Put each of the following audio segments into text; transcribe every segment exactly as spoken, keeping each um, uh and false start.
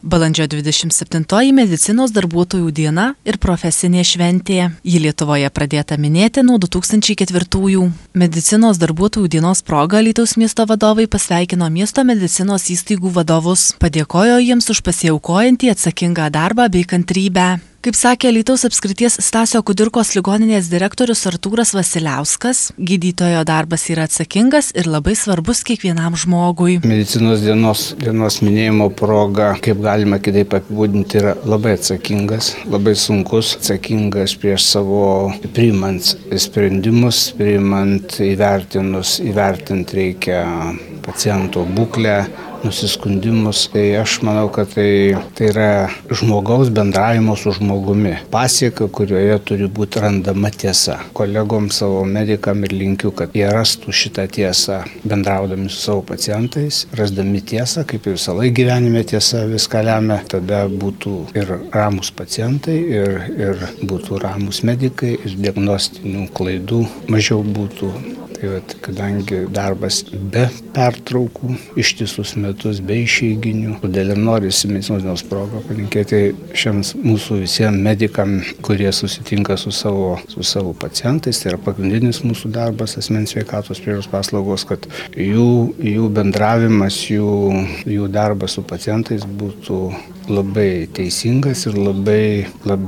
Balandžio dvidešimt septintoji medicinos darbuotojų diena ir profesinė šventė. Ji Lietuvoje pradėta minėti nuo du tūkstančiai ketvirtųjų. Medicinos darbuotojų dienos proga Alytaus miesto vadovai pasveikino miesto medicinos įstaigų vadovus, padėkojo jiems už pasiaukojantį atsakingą darbą bei kantrybę. Kaip sakė Alytaus apskrities Stasio Kudirkos ligoninės direktorius Artūras Vasiliauskas, gydytojo darbas yra atsakingas ir labai svarbus kiekvienam žmogui. Medicinos dienos, dienos minėjimo proga, kaip galima kitaip apibūdinti, yra labai atsakingas, labai sunkus, atsakingas prieš savo priimant sprendimus, priimant įvertinus, įvertinti reikia paciento būklę, nusiskundimus. Tai aš manau, kad tai, tai yra žmogaus bendravimo su žmogumi. Pasieka, kurioje turi būti randama tiesa. Kolegom savo medikam ir linkiu, kad jie rastų šitą tiesą bendraudami su savo pacientais, rasdami tiesą, kaip ir visą laiką gyvenime tiesa viską lemia. Tada būtų ir ramus pacientai, ir, ir būtų ramus medikai, ir diagnostinių klaidų mažiau būtų. Tai vat, kadangi darbas be pertraukų, ištisus metus, be išeiginių, todėl ir norisi medicinos dienos progą palinkėti šiems mūsų visiems medikam, kurie susitinka su savo, su savo pacientais. Tai yra pagrindinis mūsų darbas, asmens sveikatos priežiūros paslaugos, kad jų, jų bendravimas, jų, jų darbas su pacientais būtų labai teisingas ir labai,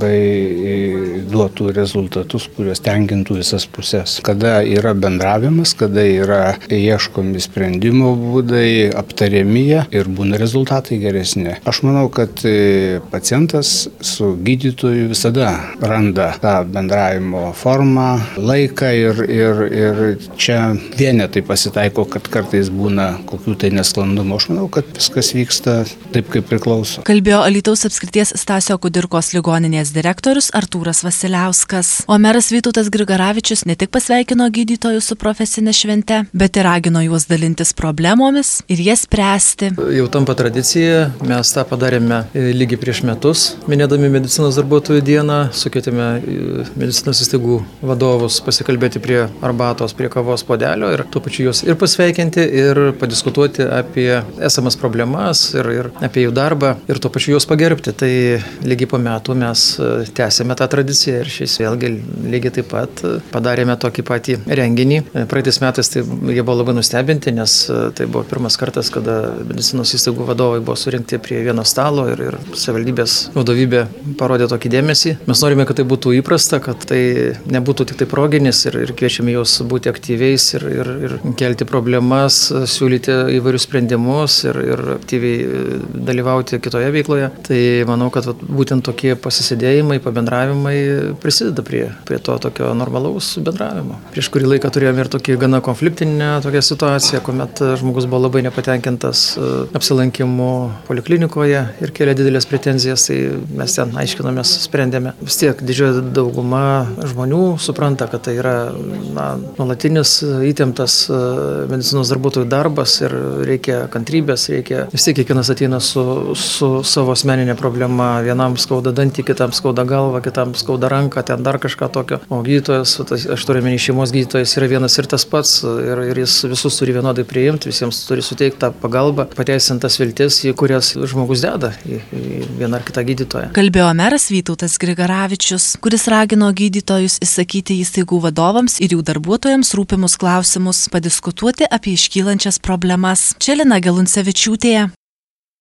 labai duotų rezultatus, kuriuos tenkintų visas pusės. Kada yra bendravimas, kada yra ieškomi sprendimo būdai, aptariami ir būna rezultatai geresni. Aš manau, kad pacientas su gydytoju visada randa tą bendravimo formą, laiką ir, ir, ir čia vienetai pasitaiko, kad kartais būna kokių tai nesklandumų. Aš manau, kad viskas vyksta taip, kaip priklauso. Kalbėjo Alytaus apskrities Stasio Kudirkos ligoninės direktorius Artūras Vasiliauskas. O meras Vytautas Grigaravičius ne tik pasveikino gydytojus su profesinė švente, bet ir ragino juos dalintis problemomis ir jas spręsti. Jau tampa tradicija, mes tą padarėme lygiai prieš metus, minėdami medicinos darbuotojų dieną, sukvietėme medicinos įstaigų vadovus pasikalbėti prie arbatos, prie kavos puodelio ir tuo pačiu juos ir pasveikinti, ir padiskutuoti apie esamas problemas ir, ir apie jų darbą ir tuo pačiu juos pagerbti. Tai lygiai po metų mes tęsėme tą tradiciją ir šiais vėlgi lygiai taip pat padarėme tokį patį renginį. Praeitais metais tai jie buvo labai nustebinti, nes tai buvo pirmas kartas, kada medicinos įstaigų vadovai buvo surinkti prie vieno stalo ir, ir savivaldybės vadovybė parodė tokį dėmesį. Mes norime, kad tai būtų įprasta, kad tai nebūtų tik tai proginis ir, ir kviečiame juos būti aktyviais ir, ir, ir kelti problemas, siūlyti įvairius sprendimus ir, ir aktyviai dalyvauti kitoje veikloje. Tai manau, kad vat, būtent tokie pasisėdėjimai, pabendravimai prisideda prie, prie to tokio normalaus bendravimo. Prieš kurį laiką turėjome ir tokį gana konfliktinę tokią situaciją, kuomet žmogus buvo labai nepatenkintas apsilankimu poliklinikoje ir kėlė didelės pretenzijas, tai mes ten aiškinomės, sprendėme. Vis tiek didžioji dauguma žmonių supranta, kad tai yra na, nuolatinis įtemptas medicinos darbuotojų darbas ir reikia kantrybės, reikia vis tiek kiekvienas ateina su, su savo asmeninė problema. Vienam skauda dantį, kitam skauda galvą, kitam skauda ranką, ten dar kažką tokio. O gydytojas, aš turiu menį šeimos gydytojas, yra vienas ir tas pats ir, ir jis visus turi vienodai priimti, visiems turi suteikti tą pagalbą, pateisintas viltis, į kurias žmogus deda, į, į vieną ar kitą gydytoją. Kalbėjo meras Vytautas Grigaravičius, kuris ragino gydytojus įsakyti įstaigų vadovams ir jų darbuotojams rūpimus klausimus, padiskutuoti apie iškylančias problemas. Čia Lina Geluncevičiūtė.